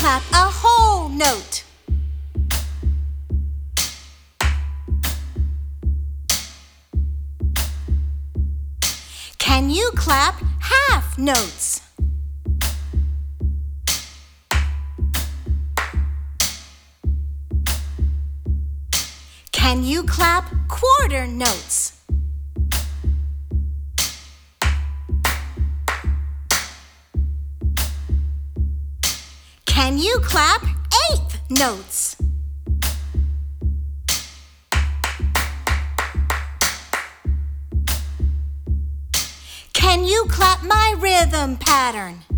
clap a whole note? Can you clap half notes? Can you clap quarter notes? Can you clap eighth notes? Can you clap my rhythm pattern?